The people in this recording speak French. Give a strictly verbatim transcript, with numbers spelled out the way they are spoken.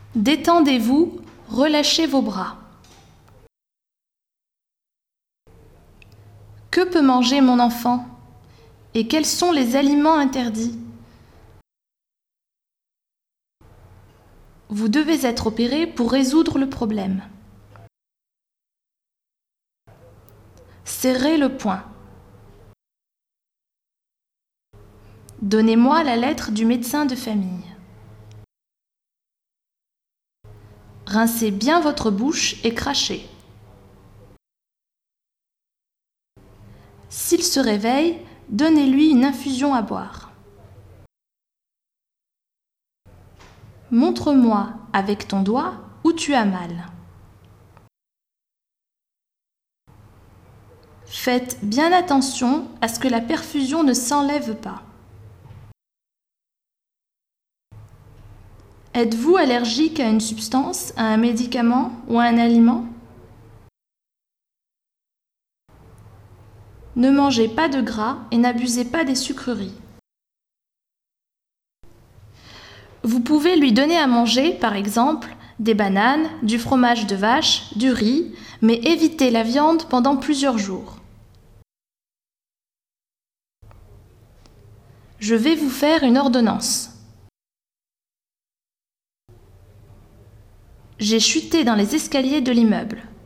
Détendez-vous, relâchez vos bras. Que peut manger mon enfant? Et quels sont les aliments interdits? Vous devez être opéré pour résoudre le problème. Serrez le poing. Donnez-moi la lettre du médecin de famille. Rincez bien votre bouche et crachez. S'il se réveille, donnez-lui une infusion à boire. Montre-moi avec ton doigt où tu as mal. Faites bien attention à ce que la perfusion ne s'enlève pas. Êtes-vous allergique à une substance, à un médicament ou à un aliment? Ne mangez pas de gras et n'abusez pas des sucreries. Vous pouvez lui donner à manger, par exemple, des bananes, du fromage de vache, du riz, mais évitez la viande pendant plusieurs jours. Je vais vous faire une ordonnance. J'ai chuté dans les escaliers de l'immeuble.